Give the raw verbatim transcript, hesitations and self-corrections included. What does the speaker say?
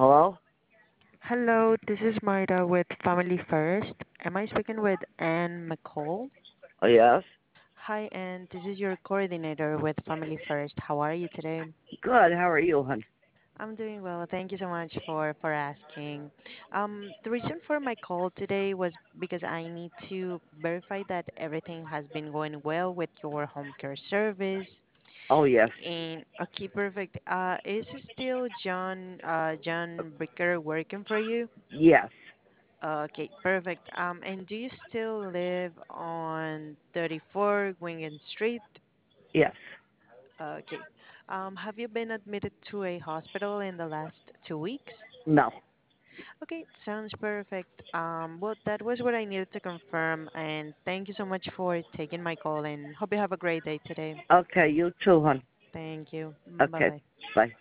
Hello? Hello, this is Marta with Family First. Am I speaking with Anne McCall? Oh, yes. Hi, Anne. This is your coordinator with Family First. How are you today? Good. How are you, hon? I'm doing well. Thank you so much for for asking. Um, the reason for my call today was because I need to verify that everything has been going well with your home care service. Oh, yes. And okay, perfect. Uh, is still John uh John Bricker working for you? Yes. Okay, perfect. Um, and do you still live on thirty-four Wingen Street? Yes. Okay. Um, have you been admitted to a hospital in the last two weeks? No. Okay, sounds perfect. Um, well, that was what I needed to confirm, and thank you so much for taking my call, and hope you have a great day today. Okay, you too, hon. Thank you. Bye Okay. bye. Bye.